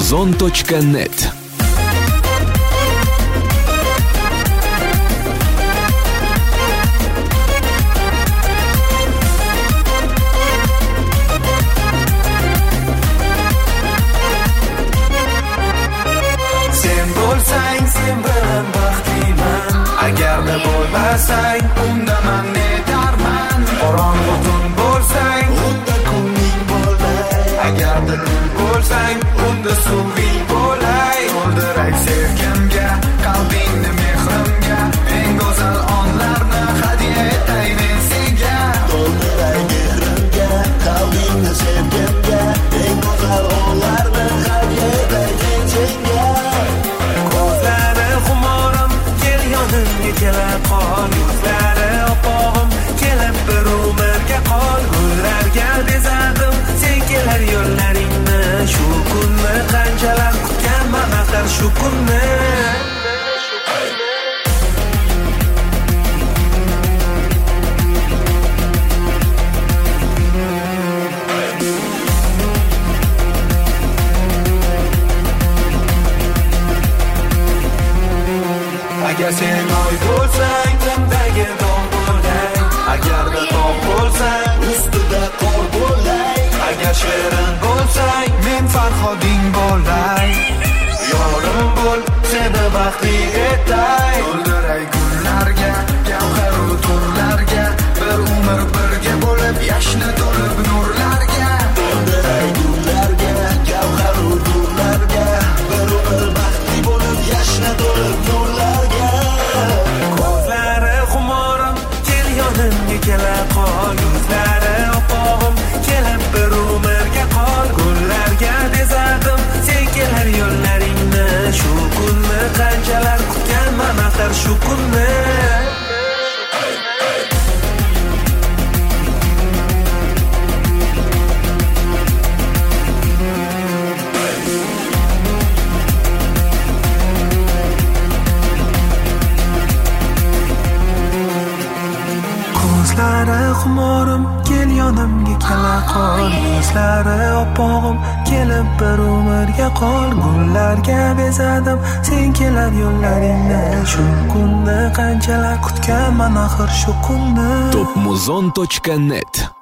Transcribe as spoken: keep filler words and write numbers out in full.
muzon точка net. Sen bo'lsang, sen bilan baxtliman. Agarda bo'lmasang, unda men netarman. Qorong'u tun bo'lsang, unda kunning bo'lay. Agarda kun bo'lsang, unda suving bo'lay. To'ldiray sevgimga, qalbingni mehrimga, eng go'zal onlarni hadya etay men senga. To'ldiray mehrimga, qalbingni sevgimga, eng go'zal onlarni hadya etay men senga. Ko'zlari xumorim, kel yonimga kela qol. Yuzlari opog'im, kelib bir umrga qol. Gullarga bezadim, sen kelar yo'llaringni. Shu kunni qanchalar kutganman axir shu kunni. Agar sen oy bo'lsang, tundagi dog' bo'lay. Agarda tog' bo'lsang, Ustida qor bo'lay. agar shirin bo'lsang, men Farhoding bo'lay. Yorim bo'l, seni baxtli etay. To'ldiray gullarga, gavharu turlarga, bir umr birga bo'lib, yashna to'lib nurlarga. To'ldiray gullarga, gavharu turlarga, bir umr baxtli bo'lib, yashna to'lib nurlarga. Ko'zlari xumorim, kel yonimga kela qol. Yuzlari opog'im, kelib bir umrga qol. Gullarga bezadim, sen kelar yo'llaringni. Shu kunni qanchalar kutganman axir shu kunni. Ko'zlari xumorim, kel yonimga kela qol. Yuzlari opog'im, kelib bir umrga qol. Gullarga bezadim, sen kelar yo'llaringni. Shu kunni qanchalar kutganman axir shu kunni. top muzon точка net.